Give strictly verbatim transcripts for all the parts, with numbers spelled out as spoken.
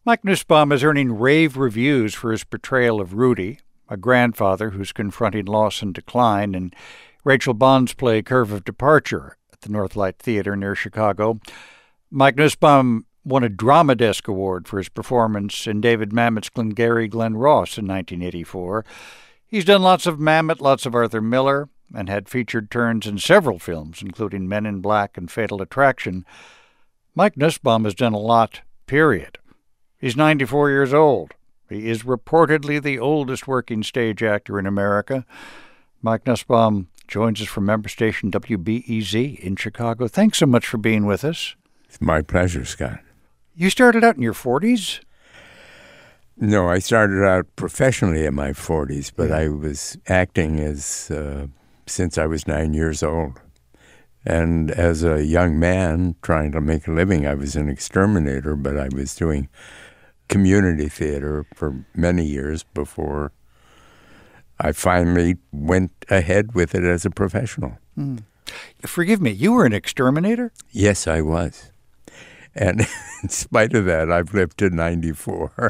Mike Nussbaum is earning rave reviews for his portrayal of Rudy, a grandfather who's confronting loss and decline, in Rachel Bond's play Curve of Departure at the Northlight Theater near Chicago. Mike Nussbaum won a Drama Desk Award for his performance in David Mamet's Glengarry Glen Ross in nineteen eighty-four. He's done lots of Mamet, lots of Arthur Miller, and had featured turns in several films, including Men in Black and Fatal Attraction. Mike Nussbaum has done a lot, period. He's ninety-four years old. He is reportedly the oldest working stage actor in America. Mike Nussbaum joins us from member station W B E Z in Chicago. Thanks so much for being with us. It's my pleasure, Scott. You started out in your forties? No, I started out professionally in my forties, but I was acting as uh, since I was nine years old. And as a young man trying to make a living, I was an exterminator, but I was doing community theater for many years before I finally went ahead with it as a professional. Mm. Forgive me, you were an exterminator? Yes, I was. And in spite of that, I've lived to ninety-four.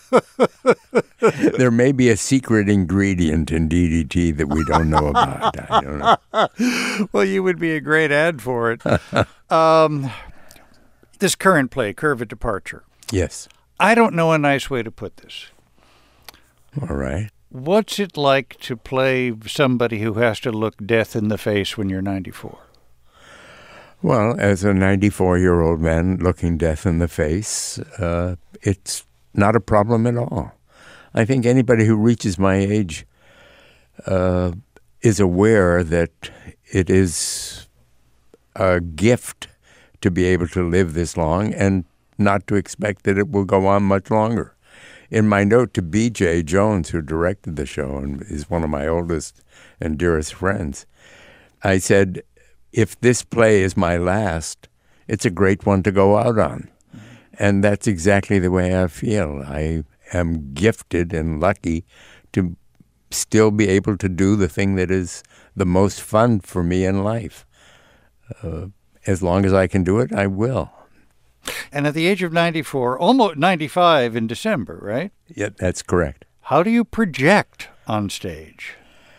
There may be a secret ingredient in D D T that we don't know about. I don't know. Well, you would be a great ad for it. um, this current play, Curve of Departure. Yes. I don't know a nice way to put this. All right. What's it like to play somebody who has to look death in the face when you're ninety-four? Well, as a ninety-four-year-old man looking death in the face, uh, it's not a problem at all. I think anybody who reaches my age uh, is aware that it is a gift to be able to live this long and not to expect that it will go on much longer. In my note to B J Jones, who directed the show and is one of my oldest and dearest friends, I said, if this play is my last, it's a great one to go out on. And that's exactly the way I feel. I am gifted and lucky to still be able to do the thing that is the most fun for me in life. Uh, as long as I can do it, I will. And at the age of ninety-four, almost ninety-five in December, right? Yeah, that's correct. How do you project on stage?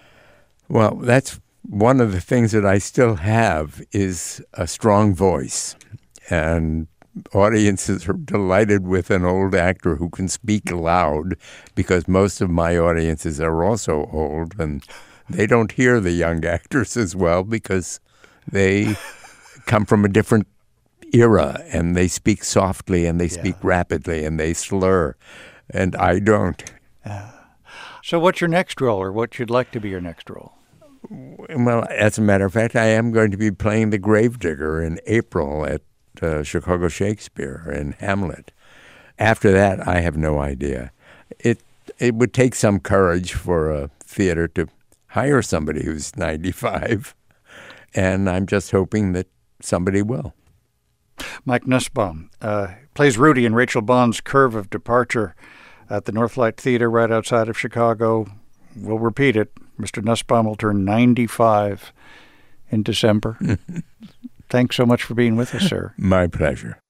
Well, that's one of the things that I still have is a strong voice. And audiences are delighted with an old actor who can speak loud, because most of my audiences are also old, and they don't hear the young actors as well because they come from a different era, and they speak softly, and they yeah. speak rapidly, and they slur, and I don't. Uh, so what's your next role, or what you'd like to be your next role? Well, as a matter of fact, I am going to be playing the gravedigger in April at uh, Chicago Shakespeare in Hamlet. After that, I have no idea. It it would take some courage for a theater to hire somebody who's ninety-five, and I'm just hoping that somebody will. Mike Nussbaum uh, plays Rudy in Rachel Bond's Curve of Departure at the Northlight Theater right outside of Chicago. We'll repeat it. Mister Nussbaum will turn ninety-five in December. Thanks so much for being with us, sir. My pleasure.